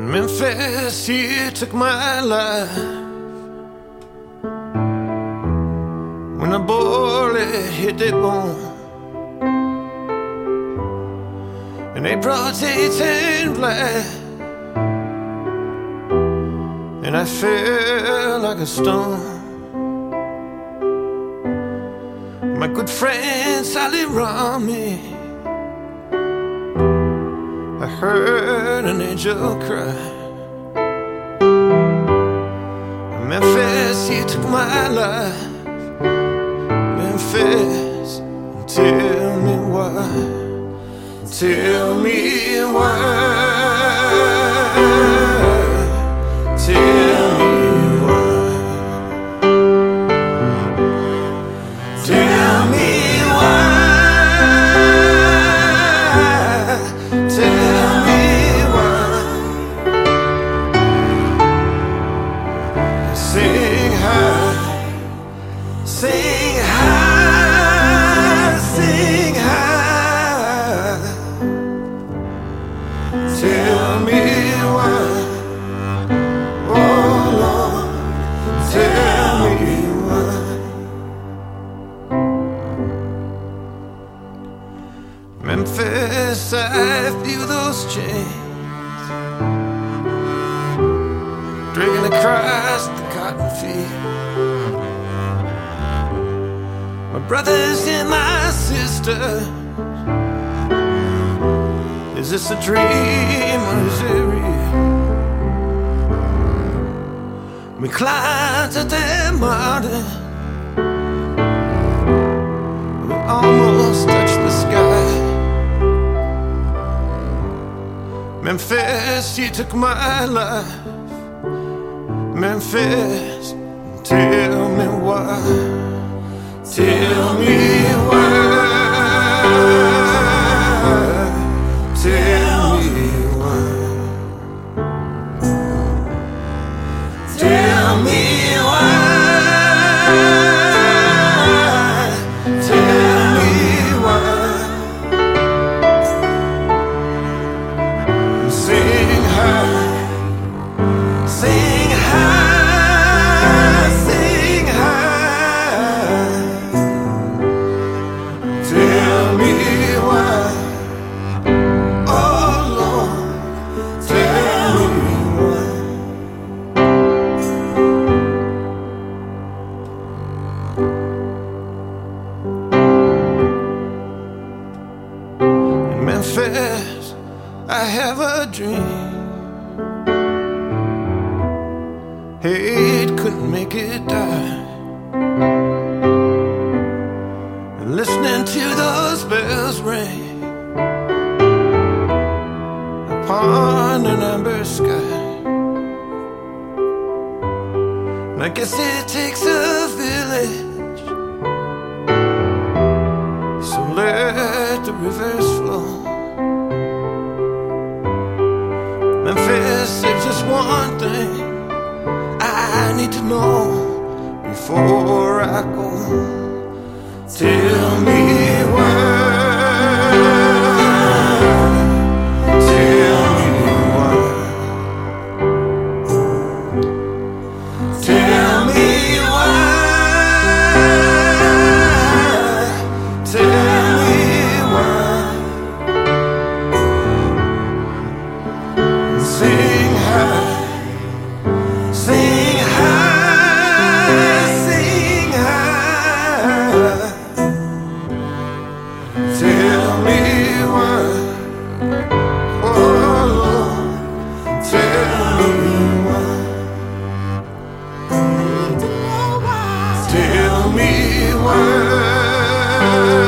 Memphis, you took my life when a bullet hit the bone. In April 18 black, and I fell like a stone. My good friend Sally Rami, I heard an angel cry. Memphis, you took my life. Memphis, tell me why. Tell me why. Tell me why. Tell me why. Tell me why. Sing high, sing high, sing high. Tell me why, oh Lord, tell me why. Memphis, I feel those chains dragging across the cotton field. My brothers and my sisters, is this a dream or is it real? We climbed to that mountain, we almost touched the sky. Memphis, you took my life. Memphis, tell me why. Tell me why. Tell me why. Tell me why. Tell me why. Sing high, sing high, sing high. Tell me why, oh Lord, tell me why. In Memphis, I have a dream. Hate couldn't make it die. And listening to those bells ring upon an amber sky. And I guess it takes a village, so let the rivers flow. Memphis, there's just one thing I need to know before I go. Tell me why. Tell me why. Tell me why. Tell me why. Sing high, sing high, sing high. Tell me why, oh Lord, tell me why. Tell me why.